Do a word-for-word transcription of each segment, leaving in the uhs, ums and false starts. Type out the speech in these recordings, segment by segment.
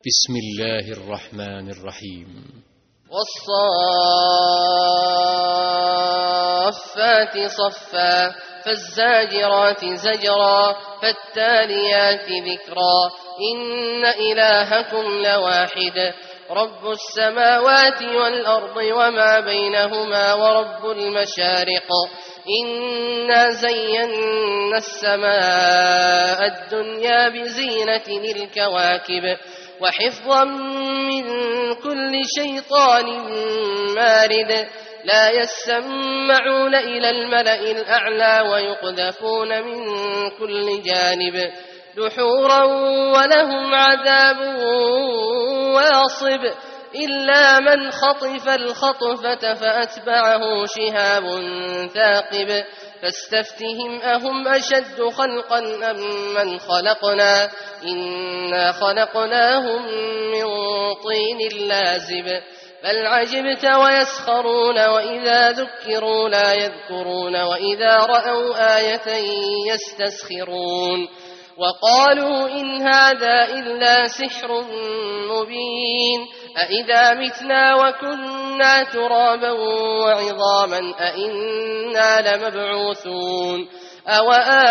بسم الله الرحمن الرحيم. والصافات صفا فالزاجرات زجرا فالتاليات ذكرا إن إلهكم لواحد رب السماوات والأرض وما بينهما ورب المشارق إنا زينا السماء الدنيا بزينة الكواكب وحفظا من كل شيطان مارد لا يسمعون إلى الملأ الأعلى ويقذفون من كل جانب دحورا ولهم عذاب واصب إلا من خطف الخطفة فأتبعه شهاب ثاقب فاستفتهم أهم أشد خلقا أم من خلقنا إنا خلقناهم من طين لازب بل عجبت ويسخرون وإذا ذكروا لا يذكرون وإذا رأوا آية يستسخرون وقالوا إن هذا إلا سحر مبين أإذا متنا وكنا ترابا وعظاما أإنا لمبعوثون أو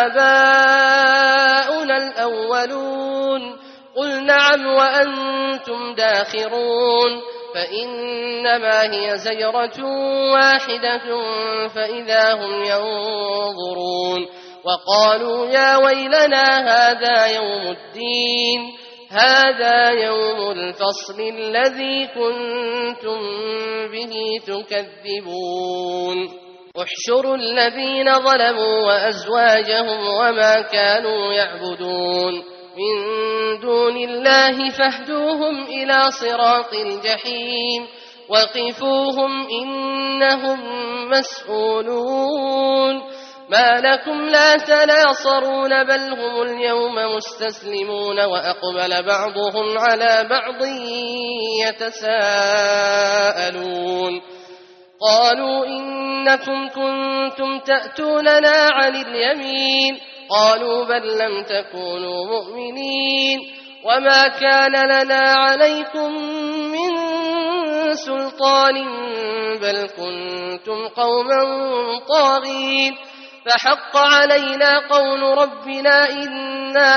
آباؤنا الأولون قل نعم وأنتم داخرون فإنما هي زجرة واحدة فإذا هم ينظرون وقالوا يا ويلنا هذا يوم الدين هذا يوم الفصل الذي كنتم به تكذبون احشروا الذين ظلموا وأزواجهم وما كانوا يعبدون من دون الله فاهدوهم إلى صراط الجحيم وقفوهم إنهم مسؤولون ما لكم لا تناصرون بل هم اليوم مستسلمون وأقبل بعضهم على بعض يتساءلون قالوا إنكم كنتم تأتوننا عن اليمين قالوا بل لم تكونوا مؤمنين وما كان لنا عليكم من سلطان بل كنتم قوما طاغين فحق علينا قول ربنا إنا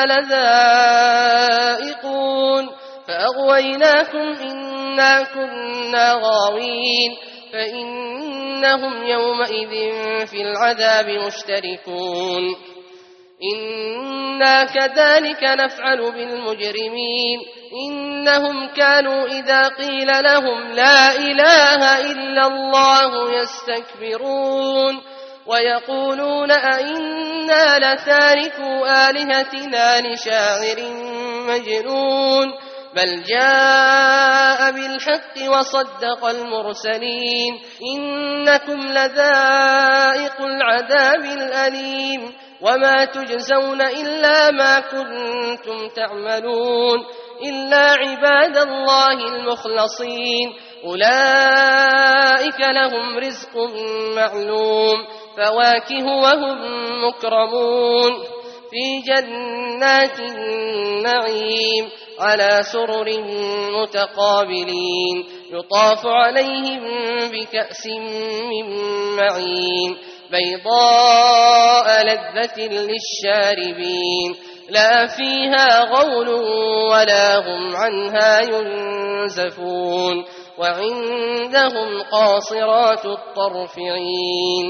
لذائقون فأغويناكم إنا كنا غاوين فإنهم يومئذ في العذاب مشتركون إنا كذلك نفعل بالمجرمين إنهم كانوا إذا قيل لهم لا إله إلا الله يستكبرون ويقولون أئنا لتاركوا آلهتنا لشاعر مجنون بل جاء بالحق وصدق المرسلين إنكم لذائق العذاب الأليم وما تجزون إلا ما كنتم تعملون إلا عباد الله المخلصين أولئك لهم رزق معلوم فواكه وهم مكرمون في جنات النعيم على سرر متقابلين يطاف عليهم بكأس من معين بيضاء لذة للشاربين لا فيها غول ولا هم عنها ينزفون وعندهم قاصرات الطرف عين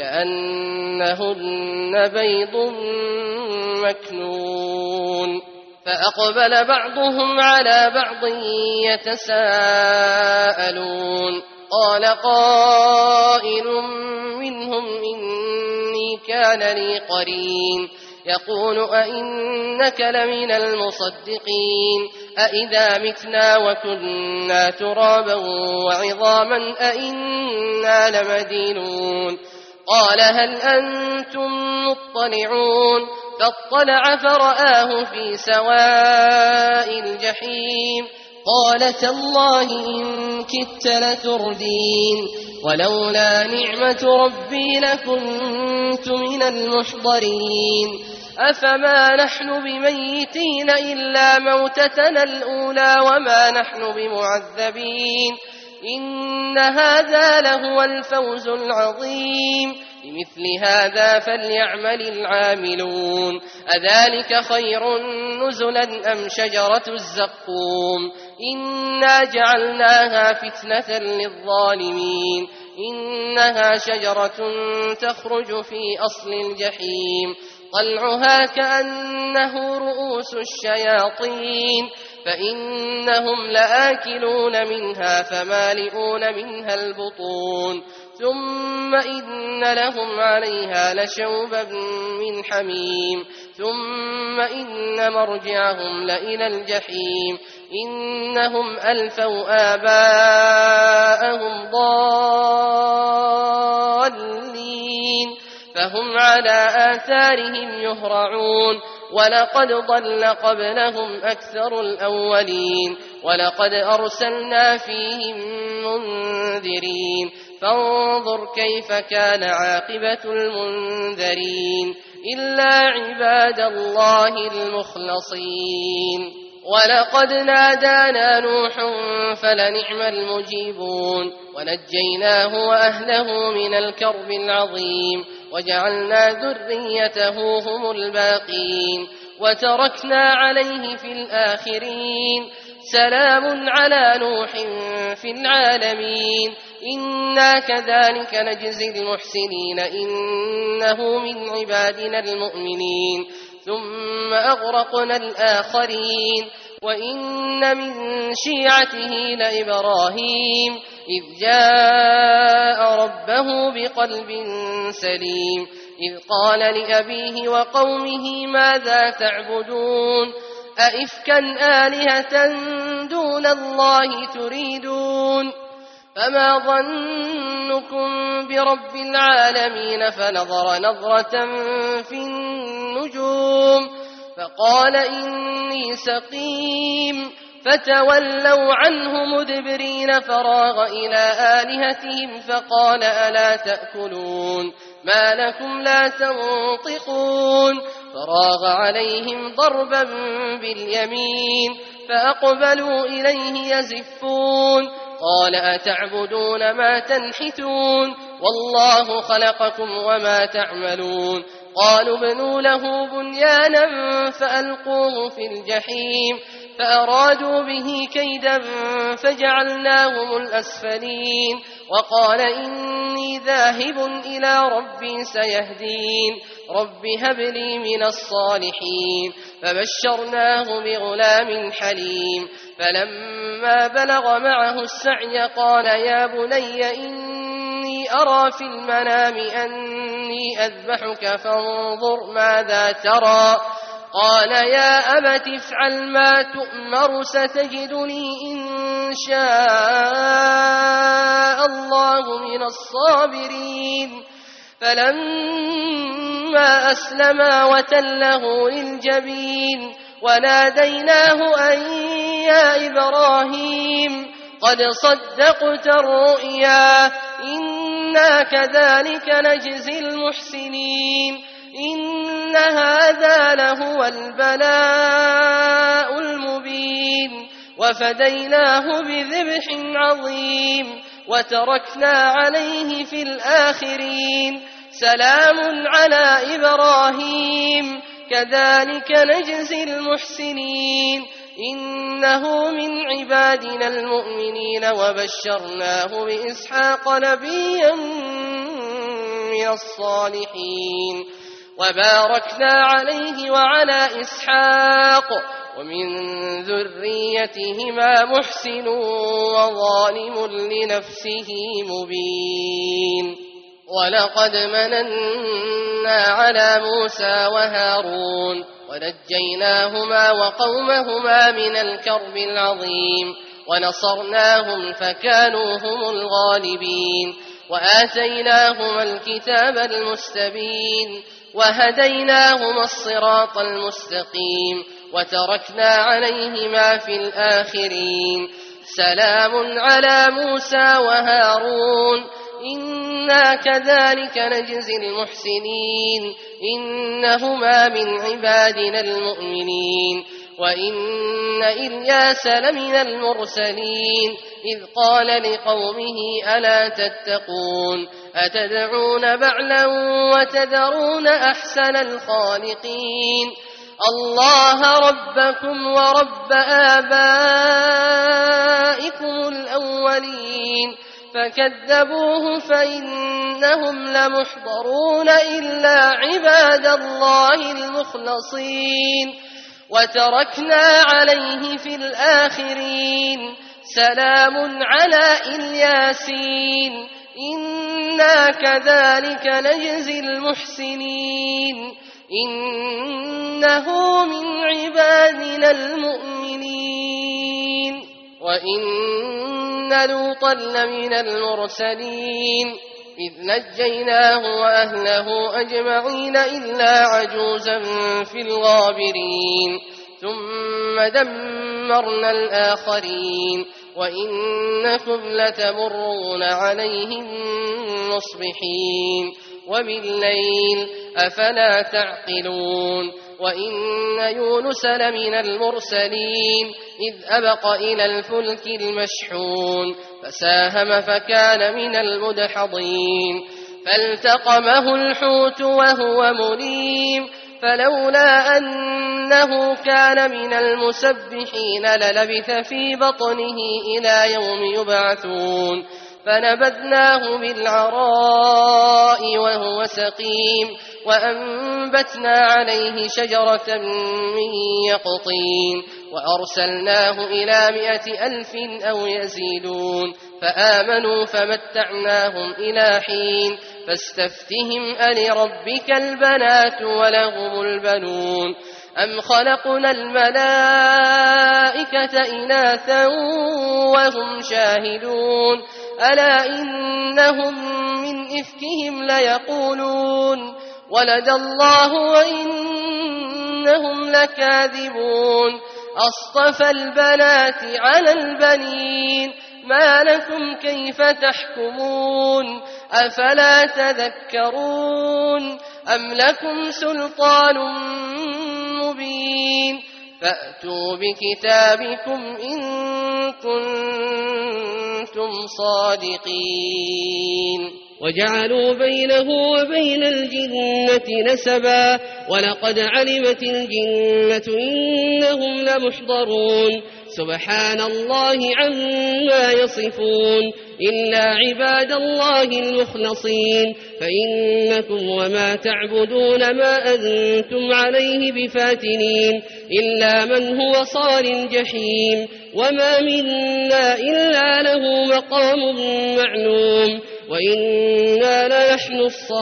كأنهن بيض مكنون فأقبل بعضهم على بعض يتساءلون قال قائل منهم إني كان لي قرين يقول أئنك لمن المصدقين أئذا متنا وكنا ترابا وعظاما أئنا لمدينون قال هل أنتم مطلعون فاطلع فرآه في سواء الجحيم قال تالله إن كدت لتردين ولولا نعمة ربي لكنت من المحضرين أفما نحن بميتين إلا موتتنا الأولى وما نحن بمعذبين إن هذا لهو الفوز العظيم لمثل هذا فليعمل العاملون أذلك خير نزلا أم شجرة الزقوم إنا جعلناها فتنة للظالمين إنها شجرة تخرج في أصل الجحيم طلعها كأنه رؤوس الشياطين فإنهم لآكلون منها فمالئون منها البطون ثم إن لهم عليها لشوبا من حميم ثم إن مرجعهم لإلى الجحيم إنهم ألفوا آباءهم ضالين فهم على آثارهم يهرعون ولقد ضل قبلهم أكثر الأولين ولقد أرسلنا فيهم منذرين فانظر كيف كان عاقبة المنذرين إلا عباد الله المخلصين ولقد نادانا نوح فلنعم المجيبون ونجيناه وأهله من الكرب العظيم وجعلنا ذريته هم الباقين وتركنا عليه في الآخرين سلام على نوح في العالمين إنا كذلك نجزي المحسنين إنه من عبادنا المؤمنين ثم أغرقنا الآخرين وإن من شيعته لإبراهيم إذ جاء ربه بقلب سليم إذ قال لأبيه وقومه ماذا تعبدون أئفكا آلهة دون الله تريدون فما ظنكم برب العالمين فنظر نظرة في النجوم فقال إني سقيم فتولوا عنه مدبرين فراغ إلى آلهتهم فقال ألا تأكلون ما لكم لا تنطقون فراغ عليهم ضربا باليمين فأقبلوا إليه يزفون قال أتعبدون ما تنحتون والله خلقكم وما تعملون قالوا ابنوا له بنيانا فألقوه في الجحيم فأرادوا به كيدا فجعلناهم الأسفلين وقال إني ذاهب إلى ربي سيهدين رب هب لي من الصالحين فبشرناه بغلام حليم فلما بلغ معه السعي قال يا بني إني أرى في المنام أني أذبحك فانظر ماذا ترى قال يا أبت افعل ما تؤمر ستجدني إن شاء الله من الصابرين فلما أسلما وتله للجبين وناديناه أن يا إبراهيم قد صدقت الرؤيا إنا كذلك نجزي المحسنين إن هذا لهو البلاء المبين وفديناه بذبح عظيم وتركنا عليه في الآخرين سلام على إبراهيم كذلك نجزي المحسنين إنه من عبادنا المؤمنين وبشرناه بإسحاق نبيا من الصالحين وباركنا عليه وعلى إسحاق ومن ذريتهما محسن وظالم لنفسه مبين ولقد مننا على موسى وهارون ونجيناهما وقومهما من الكرب العظيم ونصرناهم فكانوا هم الغالبين وآتيناهما الكتاب المستبين وهديناهما الصراط المستقيم وتركنا عليهما في الآخرين سلام على موسى وهارون إنا كذلك نجزي المحسنين إنهما من عبادنا المؤمنين وإن إلياس لمن المرسلين إذ قال لقومه ألا تتقون أتدعون بعلا وتذرون أحسن الخالقين الله ربكم ورب آبائكم الأولين فكذبوه فإنهم لمحضرون إلا عباد الله المخلصين وتركنا عليه في الآخرين سلام على الياسين إنا كذلك نجزي المحسنين إنه من عبادنا المؤمنين وإن لوطا لمن المرسلين إذ نجيناه وأهله أجمعين إلا عجوزا في الغابرين ثم دمرنا الآخرين وإنكم لتمرون عليهم مصبحين وبالليل أفلا تعقلون وإن يونس لمن المرسلين إذ أبق إلى الفلك المشحون فساهم فكان من المدحضين فالتقمه الحوت وهو مليم فلولا أنه كان من المسبحين للبث في بطنه إلى يوم يبعثون فنبذناه بالعراء وهو سقيم وأنبتنا عليه شجرة من يقطين وأرسلناه إلى مائة ألف أو يزيدون فآمنوا فمتعناهم إلى حين فاستفتهم ألربك البنات ولهم البنون أم خلقنا الملائكة إناثا وهم شاهدون ألا إنهم من إفكهم ليقولون ولد الله وإنهم لكاذبون أصطفى البنات على البنين ما لكم كيف تحكمون أفلا تذكرون أم لكم سلطان مبين فأتوا بكتابكم إن كنتم صادقين وجعلوا بينه وبين الجنة نسبا ولقد علمت الجنة إنهم لمحضرون سبحان الله عما يصفون إلا عباد الله المخلصين فإنكم وما تعبدون ما أنتم عليه بفاتنين إلا من هو صال الجحيم وما منا إلا له مقام معلوم وإنا لنحن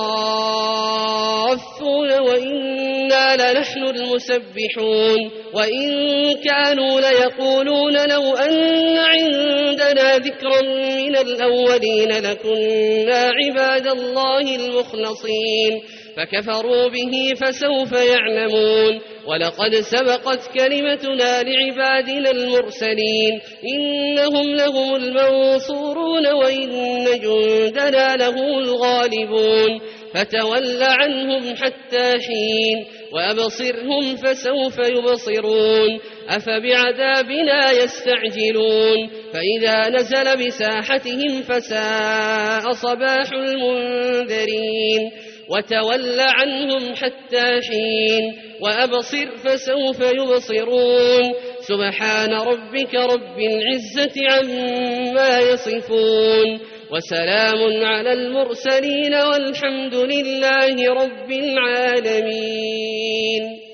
الصافون وإنا لنحن المسبحون وإن كانوا ليقولون لو أن عندنا ذكرا من الأولين لكنا عباد الله المخلصين فكفروا به فسوف يعلمون ولقد سبقت كلمتنا لعبادنا المرسلين إنهم لهم المنصورون وإن جندنا لهم الغالبون فتول عنهم حتى حين وأبصرهم فسوف يبصرون أفبعذابنا يستعجلون فإذا نزل بساحتهم فساء صباح المنذرين وتول عنهم حتى حين وأبصر فسوف يبصرون سبحان ربك رب العزة عما يصفون وسلام على المرسلين والحمد لله رب العالمين.